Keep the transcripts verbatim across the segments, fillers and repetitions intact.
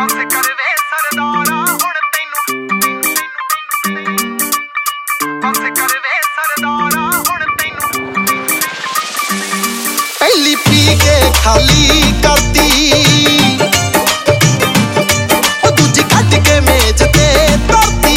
ਬਸ ਕਰਵੇ ਸਰਦਾਰਾ ਹੁਣ ਤੈਨੂੰ ਬਸ ਕਰਵੇ ਸਰਦਾਰਾ ਹੁਣ ਤੈਨੂੰ ਪਹਿਲੀ ਪੀ ਕੇ ਖਾਲੀ ਕਰਤੀ ਉਹ ਦੂਜੀ ਕੱਢ ਕੇ ਮੇਜ਼ ਤੇ ਧਰਤੀ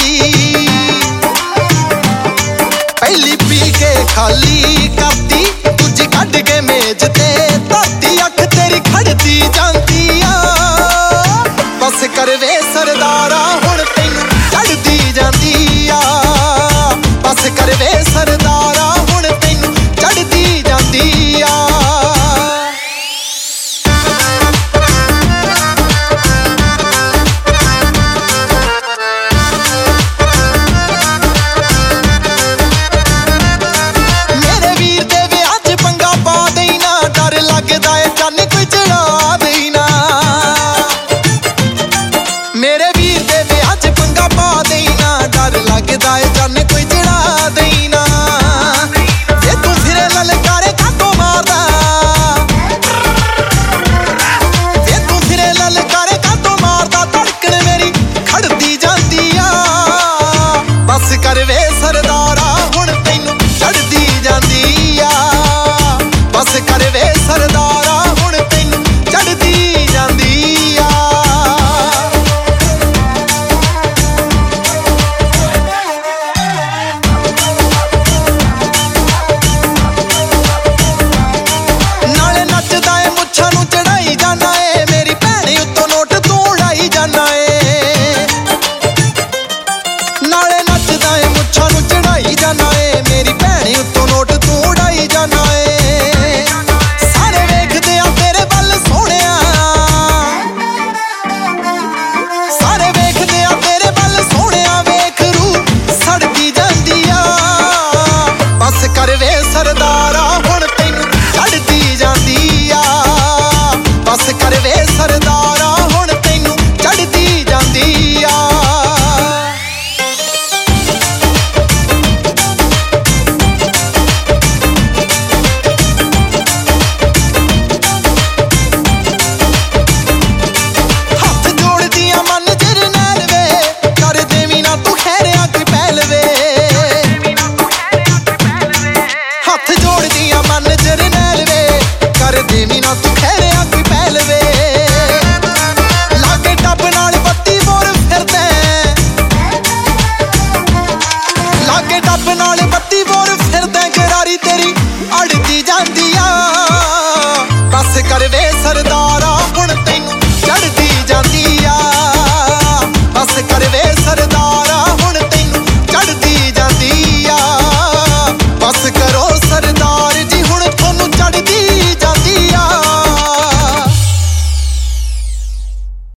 ਪਹਿਲੀ ਪੀ ਕੇ ਖਾਲੀ ਕਰਤੀ ਦੂਜੀ ਕੱਢ ਕੇ ਮੇਜ਼ ਤੇ ਧਰਤੀ ਅੱਖ ਤੇਰੀ ਖੜਦੀ ਜਾਂਦੀ ਆ ਬਸ ਕਰਵੇ ਸਰਦਾਰਾ ਹੁਣ ਤੈਨੂੰ ਚੜਦੀ ਜਾਂਦੀ ਆ ਬਸ ਕਰਵੇ ਸਰਦਾਰਾ ਹੁਣ ਤੈਨੂੰ ਚੜਦੀ ਜਾਂਦੀ ਆ ਮੇਰੇ ਵੀਰ ਦੇ ਵਿਆਹ 'ਚ ਪੰਗਾ ਪਾ ਦੇਈ ਨਾ ਡਰ ਲੱਗਦਾ ਏ ਜਾਨੇ